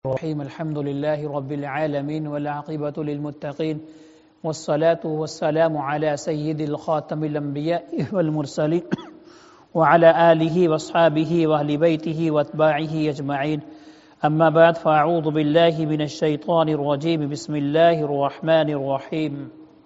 الرحيم الحمد لله رب العالمين والعاقبة للمتقين والصلاة والسلام على سيد الخاتم الأنبياء والمرسلين وعلى آله وأصحابه وأهل بيته وأتباعه أجمعين أما بعد فأعوذ بالله من الشيطان الرجيم بسم الله الرحمن الرحيم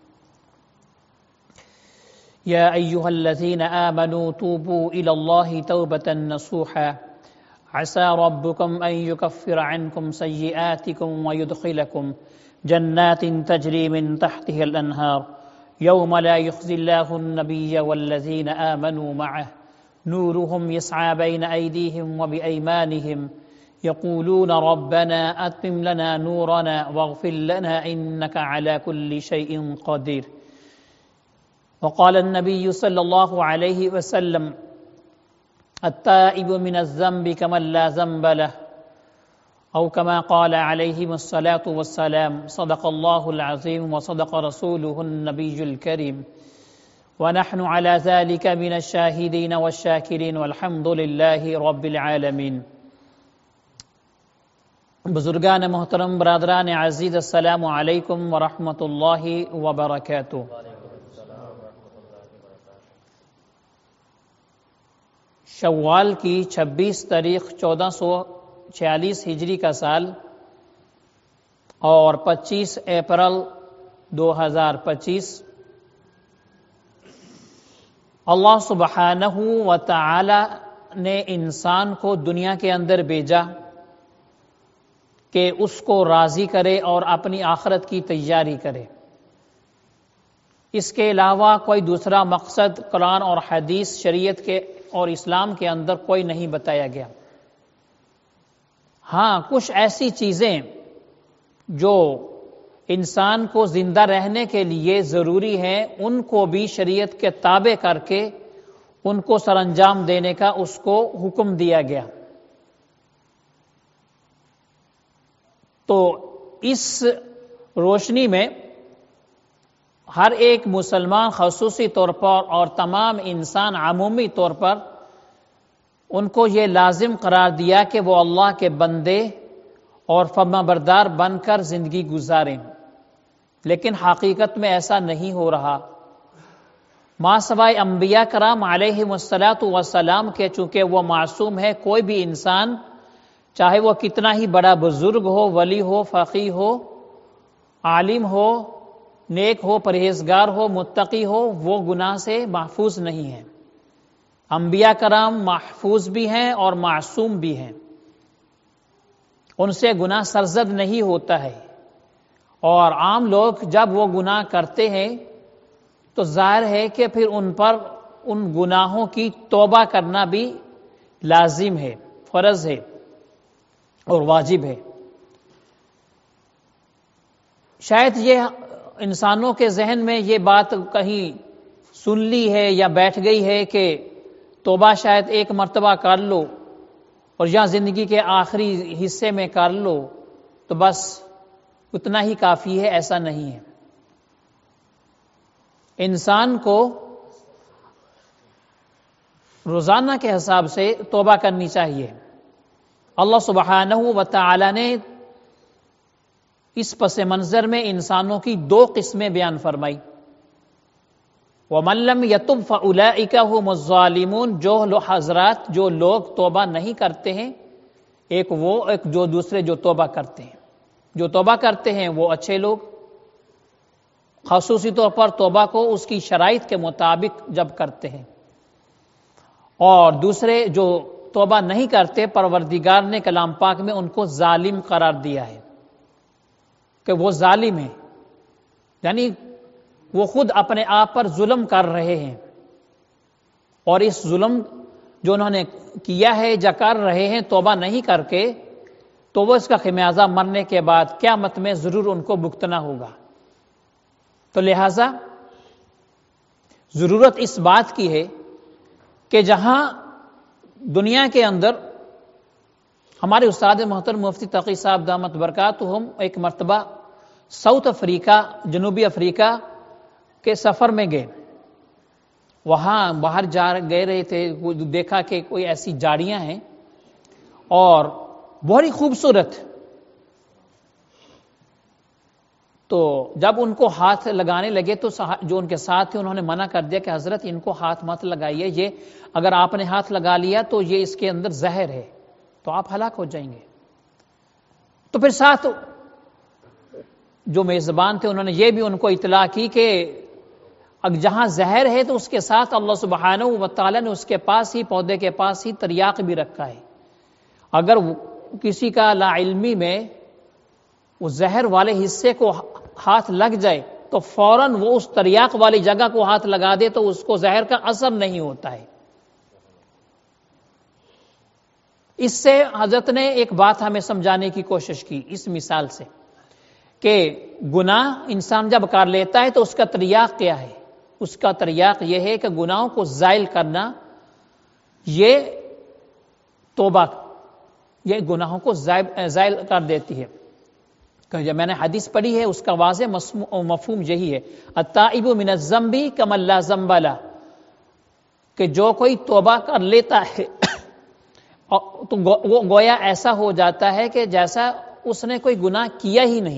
يا أيها الذين آمنوا توبوا إلى الله توبة نصوحا عسى ربكم أن يكفر عنكم سيئاتكم ويدخلكم جنات تجري من تحتها الأنهار يوم لا يخزي الله النبي والذين آمنوا معه نورهم يسعى بين أيديهم وبأيمانهم يقولون ربنا أتمم لنا نورنا واغفر لنا إنك على كل شيء قدير وقال النبي صلى الله عليه وسلم التائب من الذنب كمن لا ذنب له أو كما قال عليه الصلاة والسلام صدق الله العظيم وصدق رسوله النبي الكريم ونحن على ذلك من الشاهدين والشاكرين والحمد لله رب العالمين. بزرگان محترم، برادران عزیز، السلام علیکم ورحمۃ اللہ وبرکاتہ. شوال کی 26 تاریخ 1446 ہجری کا سال اور 25 اپریل 2025 اللہ سبحانہ و تعالی نے انسان کو دنیا کے اندر بھیجا کہ اس کو راضی کرے اور اپنی آخرت کی تیاری کرے. اس کے علاوہ کوئی دوسرا مقصد قرآن اور حدیث شریعت کے اور اسلام کے اندر کوئی نہیں بتایا گیا. ہاں، کچھ ایسی چیزیں جو انسان کو زندہ رہنے کے لیے ضروری ہیں ان کو بھی شریعت کے تابع کر کے ان کو سر انجام دینے کا اس کو حکم دیا گیا. تو اس روشنی میں ہر ایک مسلمان خصوصی طور پر اور تمام انسان عمومی طور پر ان کو یہ لازم قرار دیا کہ وہ اللہ کے بندے اور فرما بردار بن کر زندگی گزاریں، لیکن حقیقت میں ایسا نہیں ہو رہا. ما سوائے انبیاء کرام علیہم السلام کے، چونکہ وہ معصوم ہے، کوئی بھی انسان چاہے وہ کتنا ہی بڑا بزرگ ہو، ولی ہو، فقیہ ہو، عالم ہو، نیک ہو، پرہیزگار ہو، متقی ہو، وہ گناہ سے محفوظ نہیں ہے. انبیاء کرام محفوظ بھی ہیں اور معصوم بھی ہیں، ان سے گناہ سرزد نہیں ہوتا ہے. اور عام لوگ جب وہ گناہ کرتے ہیں تو ظاہر ہے کہ پھر ان پر ان گناہوں کی توبہ کرنا بھی لازم ہے، فرض ہے اور واجب ہے. شاید یہ انسانوں کے ذہن میں یہ بات کہیں سن لی ہے یا بیٹھ گئی ہے کہ توبہ شاید ایک مرتبہ کر لو اور یا زندگی کے آخری حصے میں کر لو تو بس اتنا ہی کافی ہے. ایسا نہیں ہے. انسان کو روزانہ کے حساب سے توبہ کرنی چاہیے. اللہ سبحانہ و تعالی نے اس پس منظر میں انسانوں کی دو قسمیں بیان فرمائی. وَمَن لَّمْ يَتُبْ فَأُولَٰئِكَ هُمُ الظَّالِمُونَ. جو لوگ توبہ نہیں کرتے ہیں، ایک جو دوسرے جو توبہ کرتے ہیں. جو توبہ کرتے ہیں وہ اچھے لوگ، خصوصی طور پر توبہ کو اس کی شرائط کے مطابق جب کرتے ہیں. اور دوسرے جو توبہ نہیں کرتے، پروردگار نے کلام پاک میں ان کو ظالم قرار دیا ہے کہ وہ ظالم ہیں، یعنی وہ خود اپنے آپ پر ظلم کر رہے ہیں. اور اس ظلم جو انہوں نے کیا ہے یا کر رہے ہیں توبہ نہیں کر کے، تو وہ اس کا خمیازہ مرنے کے بعد قیامت میں ضرور ان کو بھگتنا ہوگا. تو لہذا ضرورت اس بات کی ہے کہ جہاں دنیا کے اندر ہمارے استاد محترم مفتی تقی صاحب دامت برکاتہم ایک مرتبہ ساؤتھ افریقہ، جنوبی افریقہ کے سفر میں گئے. وہاں باہر گئے رہے تھے، دیکھا کہ کوئی ایسی جھاڑیاں ہیں اور بڑی خوبصورت تو جب ان کو ہاتھ لگانے لگے تو جو ان کے ساتھ تھے انہوں نے منع کر دیا کہ حضرت ان کو ہاتھ مت لگائیے، یہ اگر آپ نے ہاتھ لگا لیا تو یہ اس کے اندر زہر ہے تو آپ ہلاک ہو جائیں گے۔ تو پھر ساتھ جو میزبان تھے انہوں نے یہ بھی ان کو اطلاع کی کہ جہاں زہر ہے تو اس کے ساتھ اللہ سبحانہ و تعالیٰ نے اس کے پاس ہی، پودے کے پاس ہی تریاق بھی رکھا ہے۔ اگر کسی کا لا علمی میں وہ زہر والے حصے کو ہاتھ لگ جائے تو فوراً وہ اس تریاق والی جگہ کو ہاتھ لگا دے تو اس کو زہر کا اثر نہیں ہوتا ہے۔ اس سے حضرت نے ایک بات ہمیں سمجھانے کی کوشش کی اس مثال سے کہ گناہ انسان جب کر لیتا ہے تو اس کا تریاق کیا ہے؟ اس کا تریاق یہ ہے کہ گناہوں کو زائل کرنا، یہ توبہ یہ گناہوں کو زائل کر دیتی ہے۔ جب میں نے حدیث پڑھی ہے اس کا واضح مفہوم یہی ہے، التائب من الذنب کمن لا ذنب لہ، کہ جو کوئی توبہ کر لیتا ہے تو وہ گویا ایسا ہو جاتا ہے کہ جیسا اس نے کوئی گناہ کیا ہی نہیں۔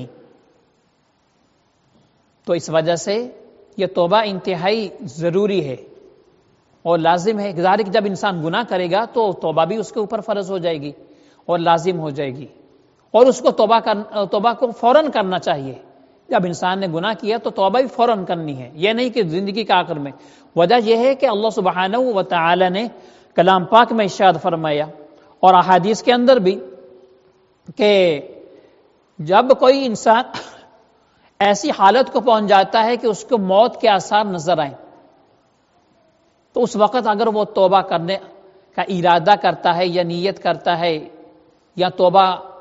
تو اس وجہ سے یہ توبہ انتہائی ضروری ہے اور لازم ہے۔ ظاہر کہ جب انسان گناہ کرے گا تو توبہ بھی اس کے اوپر فرض ہو جائے گی اور لازم ہو جائے گی، اور اس کو توبہ کو فوراً کرنا چاہیے۔ جب انسان نے گناہ کیا تو توبہ بھی فوراً کرنی ہے، یہ نہیں کہ زندگی کے آخر میں۔ وجہ یہ ہے کہ اللہ سبحانہ و تعالی نے کلام پاک میں ارشاد فرمایا اور احادیث کے اندر بھی کہ جب کوئی انسان ایسی حالت کو پہنچ جاتا ہے کہ اس کو موت کے آثار نظر آئیں تو اس وقت اگر وہ توبہ کرنے کا ارادہ کرتا ہے یا نیت کرتا ہے یا توبہ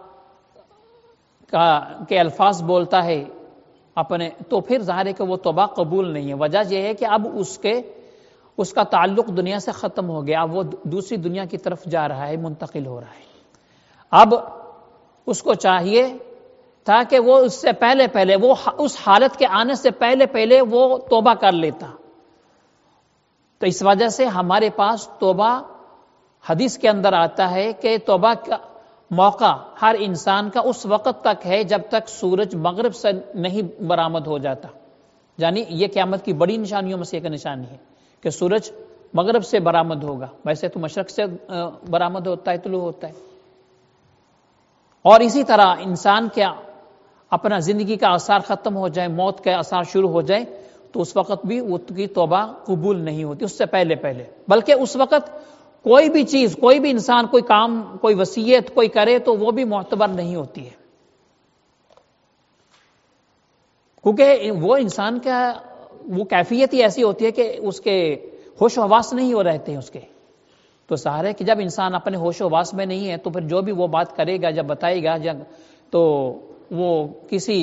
کے الفاظ بولتا ہے اپنے، تو پھر ظاہر ہے کہ وہ توبہ قبول نہیں ہے۔ وجہ یہ ہے کہ اب اس کا تعلق دنیا سے ختم ہو گیا، اب وہ دوسری دنیا کی طرف جا رہا ہے، منتقل ہو رہا ہے۔ اب اس کو چاہیے تھا کہ وہ اس سے پہلے وہ اس حالت کے آنے سے پہلے وہ توبہ کر لیتا۔ تو اس وجہ سے ہمارے پاس توبہ، حدیث کے اندر آتا ہے کہ توبہ کا موقع ہر انسان کا اس وقت تک ہے جب تک سورج مغرب سے نہیں برآمد ہو جاتا، یعنی یہ قیامت کی بڑی نشانیوں میں سے ایک نشانی ہے کہ سورج مغرب سے برآمد ہوگا، ویسے تو مشرق سے برآمد ہوتا ہے، طلوع ہوتا ہے۔ اور اسی طرح انسان کیا اپنا زندگی کا آثار ختم ہو جائے، موت کے آثار شروع ہو جائے تو اس وقت بھی اس کی توبہ قبول نہیں ہوتی، اس سے پہلے بلکہ اس وقت کوئی بھی چیز، کوئی بھی انسان کوئی کام، کوئی وصیت کوئی کرے تو وہ بھی معتبر نہیں ہوتی ہے، کیونکہ وہ انسان کا وہ کیفیت ہی ایسی ہوتی ہے کہ اس کے ہوش و حواس نہیں ہو رہتے ہیں اس کے۔ تو سہارے کہ جب انسان اپنے ہوش و حواس میں نہیں ہے تو پھر جو بھی وہ بات کرے گا، جب بتائے گا تو وہ کسی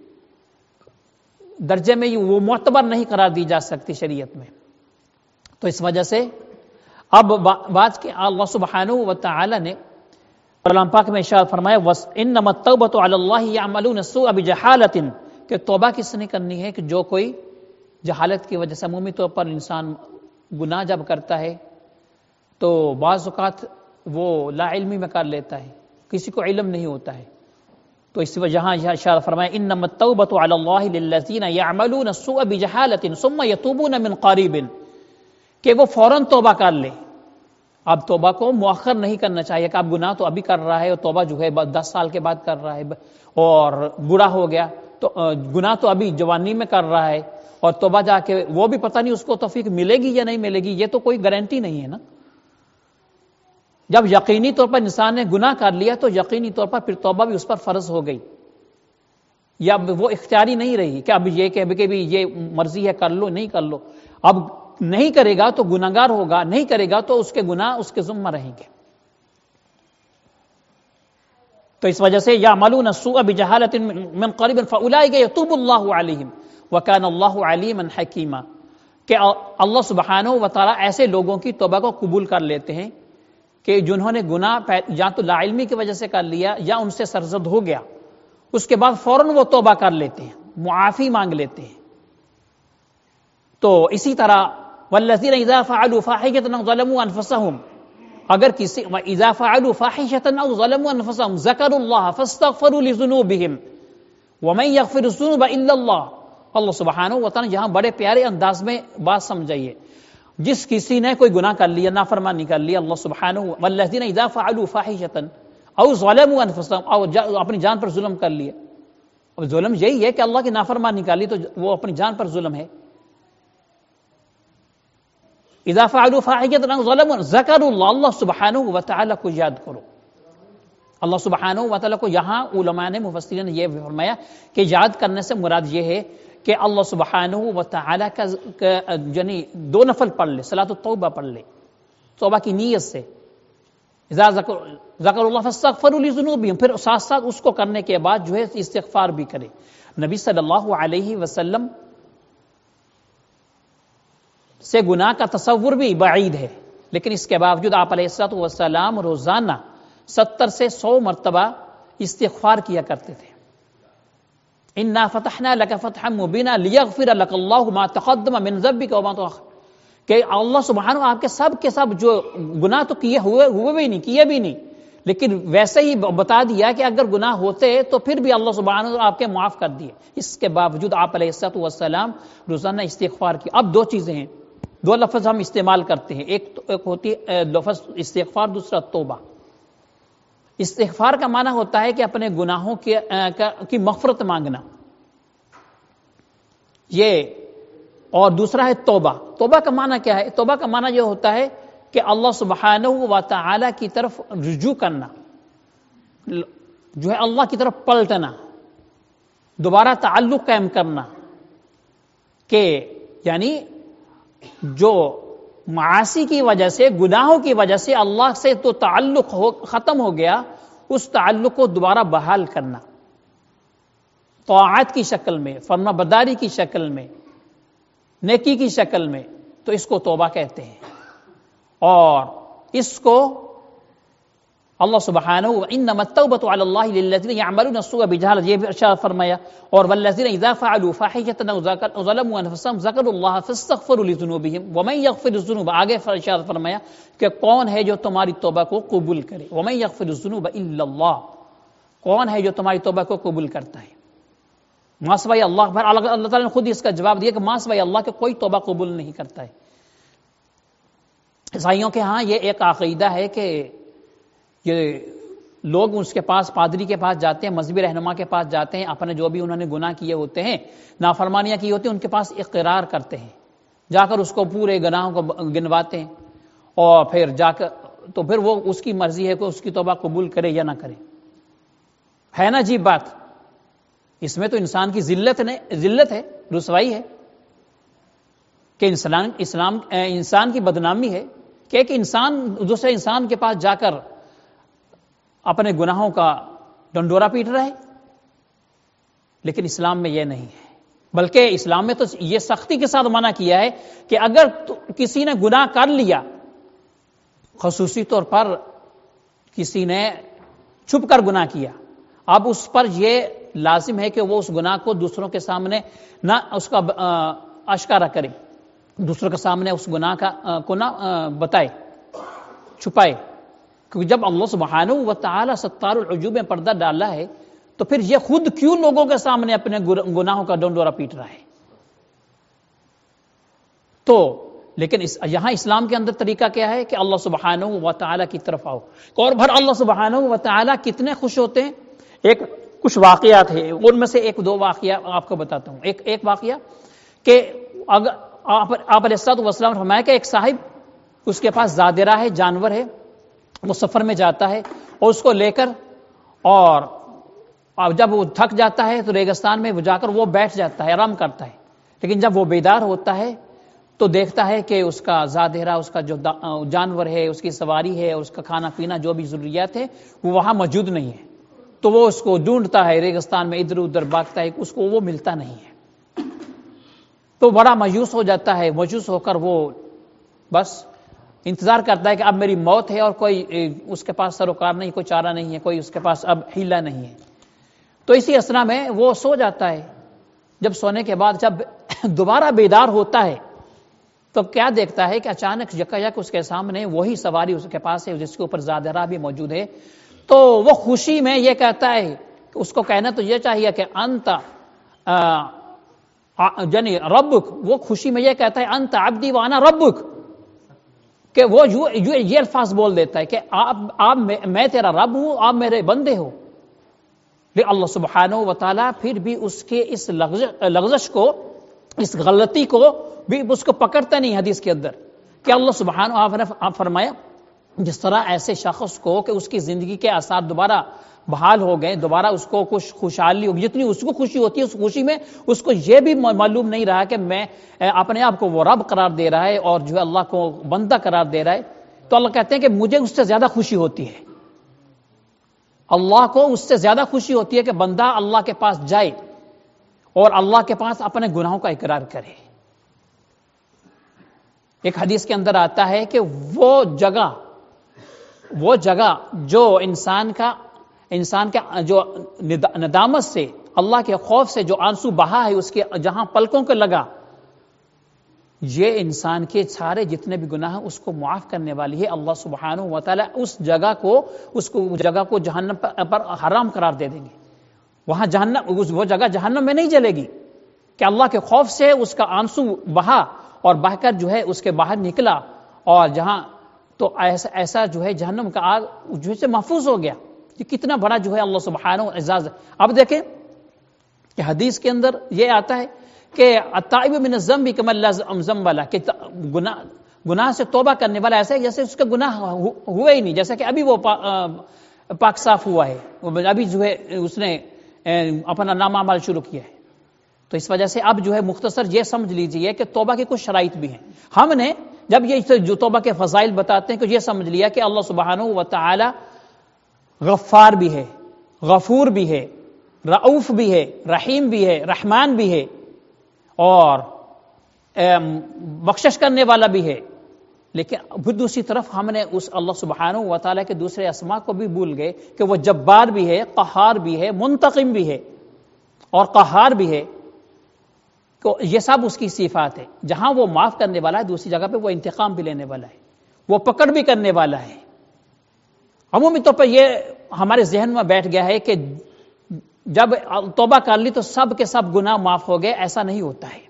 درجے میں وہ معتبر نہیں قرار دی جا سکتی شریعت میں۔ تو اس وجہ سے اب بات کہ اللہ سبحانہ و تعالی نے کلام پاک میں ارشاد فرمایا وَإِنَّمَا التَّوْبَةُ عَلَى اللَّهِ يَعْمَلُونَ السُّوءَ بِجَهَالَةٍ، کہ توبہ کس نے کرنی ہے کہ جو کوئی جہالت کی وجہ سے، عمومی طور پر انسان گناہ جب کرتا ہے تو بعض اوقات وہ لا علمی میں کر لیتا ہے، کسی کو علم نہیں ہوتا ہے، تو اس وجہ یہاں ارشاد فرمایا انما التوبۃ علی اللہ للذین یعملون السوء بجہالۃ ثم یتوبون من قریب، کہ وہ فوراً توبہ کر لے۔ اب توبہ کو مؤخر نہیں کرنا چاہیے کہ اب گناہ تو ابھی کر رہا ہے اور توبہ جو ہے 10 سال کے بعد کر رہا ہے اور بوڑھا ہو گیا تو گناہ تو ابھی جوانی میں کر رہا ہے اور توبہ جا کے وہ بھی پتہ نہیں اس کو توفیق ملے گی یا نہیں ملے گی، یہ تو کوئی گارنٹی نہیں ہے نا۔ جب یقینی طور پر انسان نے گناہ کر لیا تو یقینی طور پر پھر توبہ بھی اس پر فرض ہو گئی، یا وہ اختیاری نہیں رہی کہ اب یہ کہ بھی یہ مرضی ہے کر لو نہیں کر لو، اب نہیں کرے گا تو گناہگار ہوگا، نہیں کرے گا تو اس کے گناہ اس کے ذمہ رہیں گے۔ تو اس وجہ سے یعملون السوء بجہالۃ من قریب فاولئک یتوب اللہ علیہم وکان اللہ علیما حکیما، کہ اللہ سبحانہ و تعالی ایسے لوگوں کی توبہ کو قبول کر لیتے ہیں کہ جنہوں نے گناہ یا تو لا علمی کی وجہ سے کر لیا یا ان سے سرزد ہو گیا، اس کے بعد فوراً وہ توبہ کر لیتے ہیں، معافی مانگ لیتے ہیں۔ تو اسی طرح والذین اذا فعلوا فاحشۃ او ظلموا انفسهم، اگر کسی اذا فعلوا فاحشۃ او ظلموا انفسهم ذکروا اللہ فاستغفروا لذنوبهم وَمَن يَغْفِرُ الذُّنُوبَ إِلَّا اللَّهُ. اللہ سبحانہ و تعالیٰ یہاں بڑے پیارے انداز میں بات سمجھائیے. جس کسی نے کوئی گناہ کر لیا، نافرمانی کر لیا، اللہ سبحانہ وَالَّذِينَ إِذَا فَعَلُوا فَاحِشَةً أَوْ ظَلَمُوا أَنفُسَهُمْ، اور اپنی جان پر ظلم کر لیا. اب ظلم یہی ہے کہ اللہ کی نافرمانی کر لی تو وہ اپنی جان پر ظلم ہے. اذا فعلوا فاحشة أو ظلموا ذکروا اللہ، اللہ سبحانہ و تعالیٰ کو یاد کرو. اللہ سبحانہ و تعالیٰ کو یہاں علماء نے، مفسرین نے یہ فرمایا کہ یاد کرنے سے مراد یہ ہے کہ اللہ سبحانہ و تعالیٰ کا یعنی 2 نفل پڑھ لے، صلاۃ التوبہ پڑھ لے توبہ کی نیت سے. اذا ذکر اللہ فاستغفروا لذنوبہم، پھر ساتھ ساتھ اس کو کرنے کے بعد جو ہے استغفار بھی کرے. نبی صلی اللہ علیہ وسلم سے گناہ کا تصور بھی بعید ہے، لیکن اس کے باوجود آپ علیہ الصلوۃ والسلام روزانہ 70 سے 100 مرتبہ استغفار کیا کرتے تھے. انا فتحنا لك فتحا مبینا لیغفر لك اللہ ما تقدم من ذنبك وما تأخر، کہ اللہ سبحانہ آپ کے سب جو گناہ تو کیے ہوئے بھی نہیں، کیے بھی نہیں، لیکن ویسے ہی بتا دیا کہ اگر گناہ ہوتے تو پھر بھی اللہ سبحانہ آپ کے معاف کر دیے. اس کے باوجود آپ علیہ الصلوۃ والسلام روزانہ استغفار کی. اب 2 چیزیں ہیں، 2 لفظ ہم استعمال کرتے ہیں، ایک ہوتی ہے لفظ استغفار، دوسرا توبہ. استغفار کا معنی ہوتا ہے کہ اپنے گناہوں کی مغفرت مانگنا، یہ، اور دوسرا ہے توبہ. توبہ کا معنی کیا ہے؟ توبہ کا معنی یہ ہوتا ہے کہ اللہ سبحانہ و تعالی کی طرف رجوع کرنا، جو ہے اللہ کی طرف پلٹنا، دوبارہ تعلق قائم کرنا، کہ یعنی جو معاصی کی وجہ سے، گناہوں کی وجہ سے اللہ سے تو تعلق ختم ہو گیا، اس تعلق کو دوبارہ بحال کرنا طاعت کی شکل میں، فرما برداری کی شکل میں، نیکی کی شکل میں، تو اس کو توبہ کہتے ہیں. اور اس کو اللہ سبحانہ انما التوبۃ علی اللہ للذین یعملون السوء بجہالۃ، یہ بھی ارشاد فرمایا. اور والذین اذا فعلوا فاحشۃ او ظلموا انفسهم ذکروا اللہ فاستغفروا لذنوبہم ومن یغفر الذنوب، آگے ارشاد فرمایا کہ کون ہے جو تمہاری توبہ کو قبول کرے. ومن یغفر الذنوب الا اللہ، کون ہے جو تمہاری توبہ کو قبول کرتا ہے؟ ماں سوائے اللہ. پر اللہ تعالیٰ نے خود اس کا جواب دیا کہ ماں سوائے اللہ کے کوئی توبہ قبول نہیں کرتا ہے. عیسائیوں کے ہاں یہ ایک عقیدہ ہے کہ یہ لوگ اس کے پاس، پادری کے پاس جاتے ہیں، مذہبی رہنما کے پاس جاتے ہیں، اپنے جو بھی انہوں نے گناہ کیے ہوتے ہیں، نافرمانیاں کی ہوتی ہیں، ان کے پاس اقرار کرتے ہیں، جا کر اس کو پورے گناہوں کو گنواتے ہیں، اور پھر جا کر تو پھر وہ اس کی مرضی ہے کہ اس کی توبہ قبول کرے یا نہ کرے. ہے نا عجیب بات؟ اس میں تو انسان کی ذلت ہے، رسوائی ہے، کہ انسان کی بدنامی ہے کہ ایک انسان دوسرے انسان کے پاس جا کر اپنے گناہوں کا ڈنڈورا پیٹ رہا ہے. لیکن اسلام میں یہ نہیں ہے، بلکہ اسلام میں تو یہ سختی کے ساتھ منع کیا ہے کہ اگر کسی نے گناہ کر لیا، خصوصی طور پر کسی نے چھپ کر گناہ کیا، اب اس پر یہ لازم ہے کہ وہ اس گناہ کو دوسروں کے سامنے نہ اس کا اشکارا کرے، دوسروں کے سامنے اس گناہ کو نہ بتائے، چھپائے. کیونکہ جب اللہ سبحانہ و تعالی ستار العجوب میں پردہ ڈالا ہے تو پھر یہ خود کیوں لوگوں کے سامنے اپنے گناہوں کا ڈنڈورا پیٹ رہا ہے؟ تو لیکن یہاں اسلام کے اندر طریقہ کیا ہے کہ اللہ سبحانہ و تعالی کی طرف آؤ. اور بھر اللہ سبحانہ و تعالی کتنے خوش ہوتے ہیں. کچھ واقعات ہیں، ان میں سے 1-2 واقعہ آپ کو بتاتا ہوں. ایک واقعہ کہ آپ علیہ الصلوۃ والسلام نے فرمایا کہ ایک صاحب، اس کے پاس زادرہ ہے، جانور ہے، وہ سفر میں جاتا ہے اور اس کو لے کر، اور جب وہ تھک جاتا ہے تو ریگستان میں جا کر وہ بیٹھ جاتا ہے، آرام کرتا ہے. لیکن جب وہ بیدار ہوتا ہے تو دیکھتا ہے کہ اس کا زادرہ، اس کا جو جانور ہے، اس کی سواری ہے، اس کا کھانا پینا، جو بھی ضروریات ہے، وہ وہاں موجود نہیں ہے. تو وہ اس کو ڈھونڈتا ہے، ریگستان میں ادھر ادھر بھاگتا ہے، اس کو وہ ملتا نہیں ہے. تو بڑا مایوس ہو جاتا ہے. مایوس ہو کر وہ بس انتظار کرتا ہے کہ اب میری موت ہے اور کوئی اس کے پاس سروکار نہیں، کوئی چارہ نہیں ہے، کوئی اس کے پاس اب حیلہ نہیں ہے. تو اسی اسنا میں وہ سو جاتا ہے. جب سونے کے بعد جب دوبارہ بیدار ہوتا ہے تو کیا دیکھتا ہے کہ اچانک یکایک اس کے سامنے وہی سواری اس کے پاس ہے جس کے اوپر زادرہ بھی موجود ہے. تو وہ خوشی میں یہ کہتا ہے اس کو کہنا تو یہ چاہیے کہ انت یعنی ربک، وہ خوشی میں یہ کہتا ہے انت عبدی وانا ربک، کہ وہ یہ الفاظ بول دیتا ہے کہ آپ میں تیرا رب ہوں، آپ میرے بندے ہو. لیکن اللہ سبحانہ و تعالیٰ پھر بھی اس کے اس لغزش کو، اس غلطی کو بھی اس کو پکڑتا نہیں حدیث کے اندر. کہ اللہ سبحانہ آپ فرمایا جس طرح ایسے شخص کو کہ اس کی زندگی کے آثار دوبارہ بحال ہو گئے، دوبارہ اس کو کچھ خوشحالی ہوگی، جتنی اس کو خوشی ہوتی ہے اس خوشی میں اس کو یہ بھی معلوم نہیں رہا کہ میں اپنے آپ کو وہ رب قرار دے رہا ہے اور جو ہے اللہ کو بندہ قرار دے رہا ہے. تو اللہ کہتے ہیں کہ مجھے اس سے زیادہ خوشی ہوتی ہے، اللہ کو اس سے زیادہ خوشی ہوتی ہے کہ بندہ اللہ کے پاس جائے اور اللہ کے پاس اپنے گناہوں کا اقرار کرے. ایک حدیث کے اندر آتا ہے کہ وہ جگہ جو انسان کا جو ندامت سے، اللہ کے خوف سے جو آنسو بہا ہے، اس کے جہاں پلکوں کو لگا، یہ انسان کے سارے جتنے بھی گناہ ہیں اس کو معاف کرنے والی ہے. اللہ سبحانہ و تعالیٰ اس جگہ کو جہنم پر حرام قرار دے دیں گے. وہاں وہ جگہ جہنم میں نہیں جلے گی کہ اللہ کے خوف سے اس کا آنسو بہا اور بہ کر جو ہے اس کے باہر نکلا، اور جہاں تو ایسا جو ہے جہنم کا آگ جو سے محفوظ ہو گیا. یہ کتنا بڑا جو ہے اللہ سبحانہ و اعزاز. اب دیکھیں کہ حدیث کے اندر یہ آتا ہے کہ التائب من الذنب کمن لا ذنب له، کہ گناہ سے توبہ کرنے والا ایسا ہے جیسے اس کا گناہ ہوئے ہی نہیں، جیسے کہ ابھی وہ پاک صاف ہوا ہے، ابھی جو ہے اس نے اپنا نام عمل شروع کیا ہے. تو اس وجہ سے اب جو ہے مختصر یہ سمجھ لیجئے کہ توبہ کی کچھ شرائط بھی ہیں. ہم نے جب یہ جو توبہ کے فضائل بتاتے ہیں کہ یہ سمجھ لیا کہ اللہ سبحانہ و تعالی غفار بھی ہے، غفور بھی ہے، رؤوف بھی ہے، رحیم بھی ہے، رحمان بھی ہے، اور بخشش کرنے والا بھی ہے. لیکن پھر دوسری طرف ہم نے اس اللہ سبحانہ و تعالیٰ کے دوسرے اسماء کو بھی بھول گئے کہ وہ جبار بھی ہے، قہار بھی ہے، منتقم بھی ہے اور قہار بھی ہے. تو یہ سب اس کی صفات ہے. جہاں وہ معاف کرنے والا ہے، دوسری جگہ پہ وہ انتقام بھی لینے والا ہے، وہ پکڑ بھی کرنے والا ہے. عمومی طور پر یہ ہمارے ذہن میں بیٹھ گیا ہے کہ جب توبہ کر لی تو سب کے سب گناہ معاف ہو گئے. ایسا نہیں ہوتا ہے،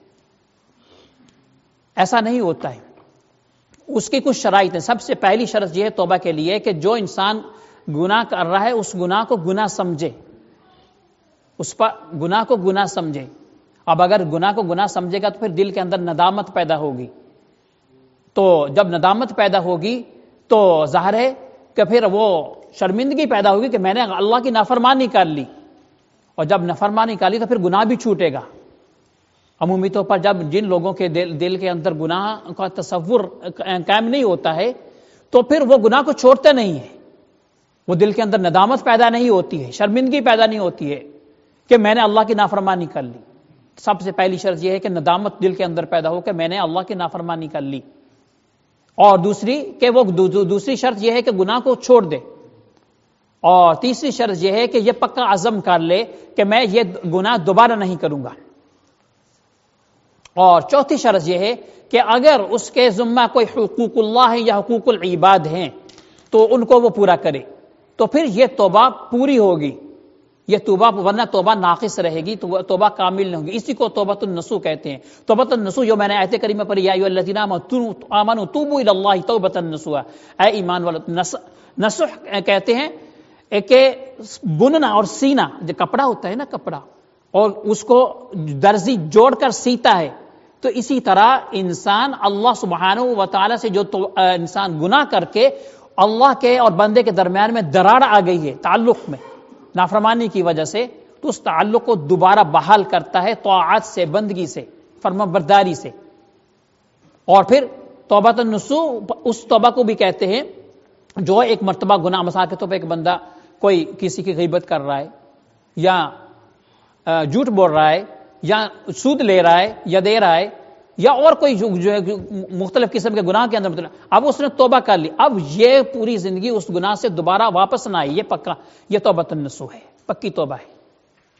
ایسا نہیں ہوتا ہے. اس کی کچھ شرائط ہیں. سب سے پہلی شرط یہ ہے توبہ کے لیے کہ جو انسان گناہ کر رہا ہے اس گناہ کو گناہ سمجھے، اس پر گناہ کو گناہ سمجھے. اب اگر گناہ کو گناہ سمجھے گا تو پھر دل کے اندر ندامت پیدا ہوگی. تو جب ندامت پیدا ہوگی تو ظاہر ہے کہ پھر وہ شرمندگی پیدا ہوگی کہ میں نے اللہ کی نافرمانی کر لی، اور جب نافرمانی کر لی تو پھر گناہ بھی چھوٹے گا. عمومی طور پر جب جن لوگوں کے دل کے اندر گناہ کا تصور قائم نہیں ہوتا ہے تو پھر وہ گناہ کو چھوڑتے نہیں ہیں. وہ دل کے اندر ندامت پیدا نہیں ہوتی ہے، شرمندگی پیدا نہیں ہوتی ہے کہ میں نے اللہ کی نافرمانی کر لی. سب سے پہلی شرط یہ ہے کہ ندامت دل کے اندر پیدا ہو کہ میں نے اللہ کی نافرمانی کر لی. اور دوسری شرط یہ ہے کہ گناہ کو چھوڑ دے. اور تیسری شرط یہ ہے کہ یہ پکا عزم کر لے کہ میں یہ گناہ دوبارہ نہیں کروں گا. اور چوتھی شرط یہ ہے کہ اگر اس کے ذمہ کوئی حقوق اللہ ہے یا حقوق العباد ہیں تو ان کو وہ پورا کرے، تو پھر یہ توبہ پوری ہوگی. یہ توبہ، ورنہ توبہ ناقص رہے گی، توبہ کامل نہیں ہوگی. اسی کو توبۃ النصوح کہتے ہیں. توبۃ النصوح جو میں نے آیت کریمہ پڑھی، یا ایھا الذین آمنوا توبوا الی اللہ توبۃ نصوحا، اے ایمان والو. نصح کہتے ہیں کہ بننا اور سینا، جو کپڑا ہوتا ہے نا، کپڑا، اور اس کو درزی جوڑ کر سیتا ہے، تو اسی طرح انسان اللہ سبحانہ و تعالی سے جو انسان گناہ کر کے اللہ کے اور بندے کے درمیان میں دراڑ آ گئی ہے تعلق میں نافرمانی کی وجہ سے، تو اس تعلق کو دوبارہ بحال کرتا ہے طاعت سے، بندگی سے، فرما برداری سے. اور پھر توبۃ النصوح اس توبہ کو بھی کہتے ہیں جو ایک مرتبہ گناہ، مثال کے طور پہ ایک بندہ کوئی کسی کی غیبت کر رہا ہے، یا جھوٹ بول رہا ہے، یا سود لے رہا ہے یا دے رہا ہے، یا اور کوئی جو مختلف قسم کے گناہ کے اندر، اب اس نے توبہ کر لی، اب یہ پوری زندگی اس گناہ سے دوبارہ واپس نہ آئی. یہ پکا، یہ توبۃ النصوح ہے، پکی توبہ ہے.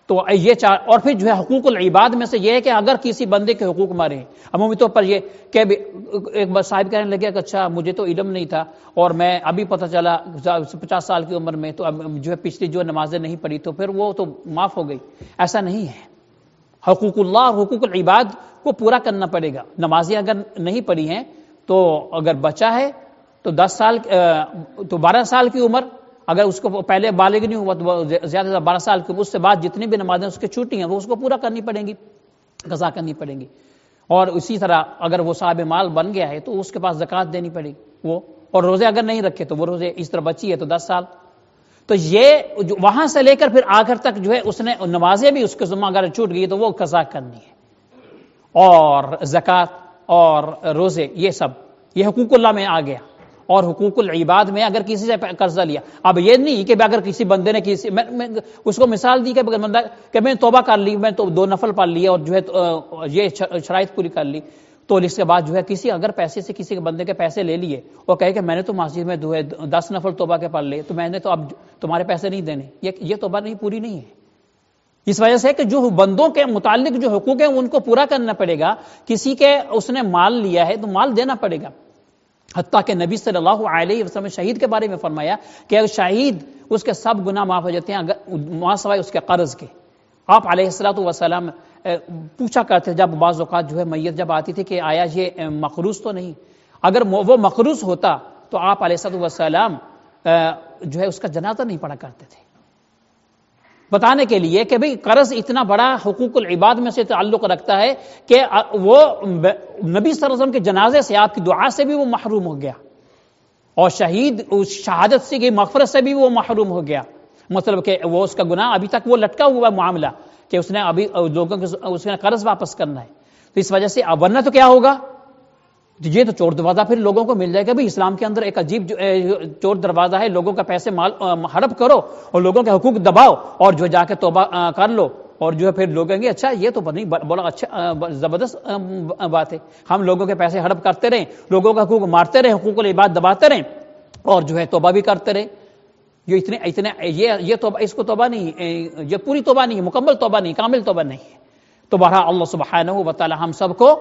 تو یہ چار. اور پھر جو ہے حقوق العباد میں سے یہ ہے کہ اگر کسی بندے کے حقوق مارے ہیں عمومی طور پر یہ کہ ایک صاحب کہنے لگے کہ اچھا مجھے تو علم نہیں تھا اور میں ابھی پتہ چلا 50 سال کی عمر میں تو اب جو ہے پچھلی جو نمازیں نہیں پڑھی تو پھر وہ تو معاف ہو گئی. ایسا نہیں ہے. حقوق اللہ اور حقوق العباد کو پورا کرنا پڑے گا. نمازیں اگر نہیں پڑھی ہیں تو اگر بچہ ہے تو 10 سال تو 12 سال کی عمر، اگر اس کو پہلے بالغ نہیں ہوا تو زیادہ سے زیادہ 12 سال کی، اس سے بعد جتنی بھی نمازیں اس کے چھوٹی ہیں وہ اس کو پورا کرنی پڑیں گی، قضا کرنی پڑیں گی. اور اسی طرح اگر وہ صاحب مال بن گیا ہے تو اس کے پاس زکوٰۃ دینی پڑے گی وہ. اور روزے اگر نہیں رکھے تو وہ روزے اس طرح بچی ہے تو 10 سال. تو یہ وہاں سے لے کر پھر آخر تک جو ہے اس نے نمازیں بھی اس کے ذمہ اگر چھوٹ گئی تو وہ قضا کرنی ہے. اور زکوٰۃ اور روزے یہ سب یہ حقوق اللہ میں آ گیا. اور حقوق العباد میں اگر کسی سے قرضہ لیا، اب یہ نہیں کہ اگر کسی بندے نے کسی میں اس کو مثال دی کہ بندہ کہ میں توبہ کر لی، میں تو 2 نفل پڑھ لیے اور جو ہے یہ شرائط پوری کر لی، تو اس کے بعد جو ہے کسی اگر پیسے سے کسی بندے کے پیسے لے لیے اور کہے کہ میں نے تو مسجد میں 10 نفل توبہ کے پڑھ لے تو میں نے تو اب تمہارے پیسے نہیں دینے، یہ توبہ نہیں پوری نہیں ہے. اس وجہ سے کہ جو بندوں کے متعلق جو حقوق ہیں ان کو پورا کرنا پڑے گا. کسی کے اس نے مال لیا ہے تو مال دینا پڑے گا. حتیٰ کہ نبی صلی اللہ علیہ وسلم شہید کے بارے میں فرمایا کہ اگر شہید اس کے سب گناہ معاف ہو جاتے ہیں اگر سوائے اس کے قرض کے. آپ علیہ الصلوۃ والسلام پوچھا کرتے جب بعض اوقات جو ہے میت جب آتی تھی کہ آیا یہ مقروض تو نہیں، اگر وہ مقروض ہوتا تو آپ علیہ الصلوۃ والسلام جو ہے اس کا جنازہ نہیں پڑھا کرتے تھے، بتانے کے لیے کہ بھئی قرض اتنا بڑا حقوق العباد میں سے تعلق رکھتا ہے کہ وہ نبی صلی اللہ علیہ وسلم کے جنازے سے، آپ کی دعا سے بھی وہ محروم ہو گیا، اور شہید اس شہادت سے کی مغفرت سے بھی وہ محروم ہو گیا. مطلب کہ وہ اس کا گناہ ابھی تک وہ لٹکا ہوا معاملہ کہ اس نے ابھی لوگوں کے اس نے قرض واپس کرنا ہے. تو اس وجہ سے ورنہ تو کیا ہوگا، یہ تو چور دروازہ پھر لوگوں کو مل جائے گا. بھی اسلام کے اندر ایک عجیب چور دروازہ ہے، لوگوں کا پیسے مال ہڑپ کرو اور لوگوں کے حقوق دباؤ اور جو جا کے توبہ کر لو، اور جو ہے پھر لوگ کہیں گے اچھا یہ تو نہیں بڑا اچھا زبردست بات ہے، ہم لوگوں کے پیسے ہڑپ کرتے رہیں، لوگوں کا حقوق مارتے رہیں، حقوق العباد دباتے رہیں اور جو ہے توبہ بھی کرتے رہیں. یہ اتنے یہ توبہ، اس کو توبہ نہیں، یہ پوری توبہ نہیں، مکمل توبہ نہیں، کامل توبہ نہیں ہے. تو بہرحال اللہ سبحانہ و تعالی ہم سب کو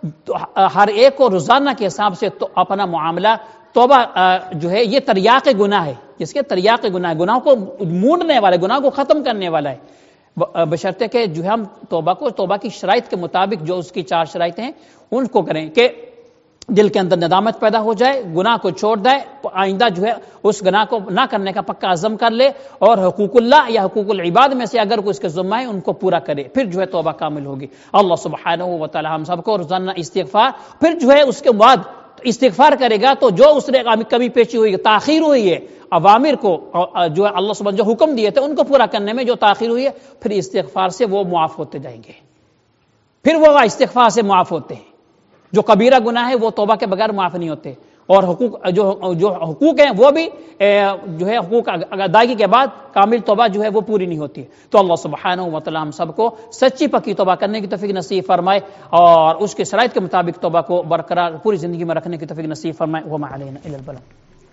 ہر ایک کو روزانہ کے حساب سے تو اپنا معاملہ توبہ جو ہے یہ تریاق گناہ ہے، جس کے تریاق گناہ، گناہوں کو مونڈنے والا، گناہ کو ختم کرنے والا ہے، بشرطے کہ جو ہم توبہ کی شرائط کے مطابق جو اس کی 4 شرائطیں ہیں ان کو کریں کہ دل کے اندر ندامت پیدا ہو جائے، گناہ کو چھوڑ دے، آئندہ جو ہے اس گناہ کو نہ کرنے کا پکا عزم کر لے، اور حقوق اللہ یا حقوق العباد میں سے اگر کوئی اس کے ذمہ ہے ان کو پورا کرے، پھر جو ہے توبہ کامل ہوگی. اللہ سبحانہ و تعالی ہم سب کو روزانہ استغفار، پھر جو ہے اس کے بعد استغفار کرے گا تو جو اس نے کبھی پیچی ہوئی تاخیر ہوئی ہے اوامر کو جو ہے اللہ سبحانہ جو حکم دیے تھے ان کو پورا کرنے میں جو تاخیر ہوئی ہے، پھر استغفار سے وہ معاف ہوتے جائیں گے، پھر وہ استغفار سے معاف ہوتے ہیں. جو کبیرہ گناہ ہے وہ توبہ کے بغیر معاف نہیں ہوتے، اور حقوق جو حقوق ہیں وہ بھی جو ہے حقوق ادائیگی کے بعد کامل توبہ جو ہے وہ پوری نہیں ہوتی. تو اللہ سبحانہ و تعالی ہم سب کو سچی پکی توبہ کرنے کی توفیق نصیب فرمائے اور اس کے شرائط کے مطابق توبہ کو برقرار پوری زندگی میں رکھنے کی توفیق نصیب فرمائے. وما علینا الا البلاغ.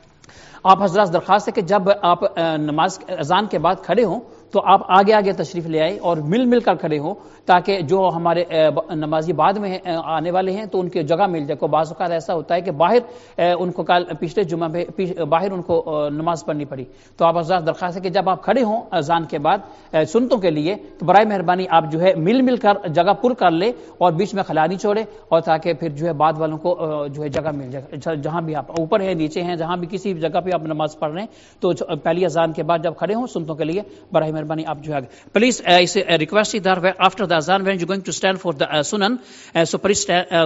آپ حضرات درخواست ہے کہ جب آپ نماز اذان کے بعد کھڑے ہوں تو آپ آگے آگے تشریف لے آئیں اور مل کر کھڑے ہوں، تاکہ جو ہمارے نمازی بعد میں آنے والے ہیں تو ان کی جگہ مل جائے. کو بعض اوقات ایسا ہوتا ہے کہ باہر ان کو کل پچھلے جمعہ پہ باہر ان کو نماز پڑھنی پڑی. تو آپ حضرات درخواست ہے کہ جب آپ کھڑے ہوں اذان کے بعد سنتوں کے لیے تو برائے مہربانی آپ جو ہے مل کر جگہ پر کر لیں اور بیچ میں خلا نہیں چھوڑے، اور تاکہ پھر جو ہے بعد والوں کو جو ہے جگہ مل جائے. جہاں بھی آپ اوپر ہیں نیچے ہیں جہاں بھی کسی جگہ پہ آپ نماز پڑھ رہے ہیں تو پہلی اذان کے بعد جب کھڑے ہوں سنتوں کے لیے برائے مہربانی آپ جو ہے please request that after the azan when you're going to stand for the sunan, so please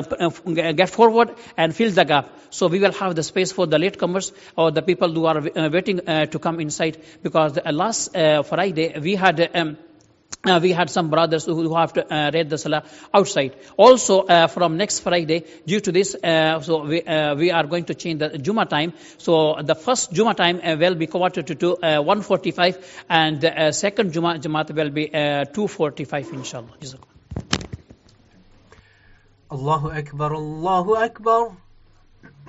get forward and fill the gap, so we will have the space for the latecomers or the people who are waiting to come inside, because last Friday we had some brothers who have to read the salah outside. Also from next Friday, due to this, so we are going to change the Jummah time. So the first Jummah time will be converted to 1:45, and the second Jummat will be 2:45 inshallah. Allahu Akbar, Allahu Akbar.